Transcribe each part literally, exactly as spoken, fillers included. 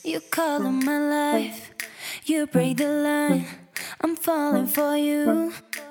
You color my life, you break the line. I'm falling for you.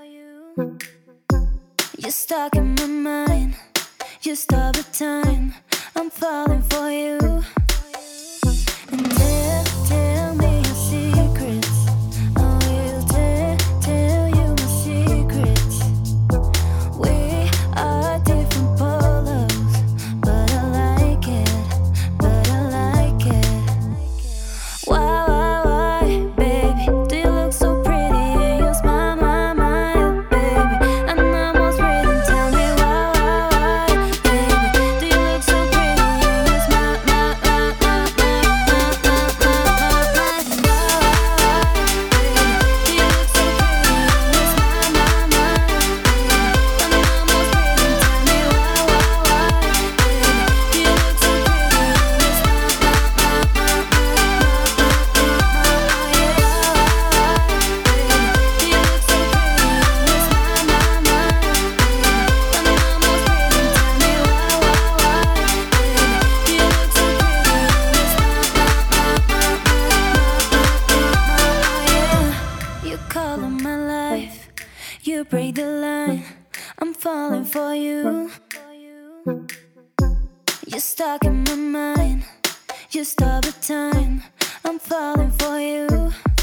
You're stuck in my mind, you stop the time. I'm falling for you. And tell, tell me your secrets. I will tell, tell you my secrets. We are different polos, but I like it, but I like it. Why, why, why, baby? Do you look so pretty and you smile my mind, baby? And I'm almost ready. Tell me why, why, why, baby? Do you look so pretty and you smile my, my, my, my, my, my, my, my, my, why, why, baby? Do you look so pretty and you smile my mind, baby? And I'm almost ready. Tell me why, why, why, baby? Do you look so pretty and you smile my, my, my, my, my, you color my life, you break the line. I'm falling for you. You're stuck in my mind, you stop the time. I'm falling for you.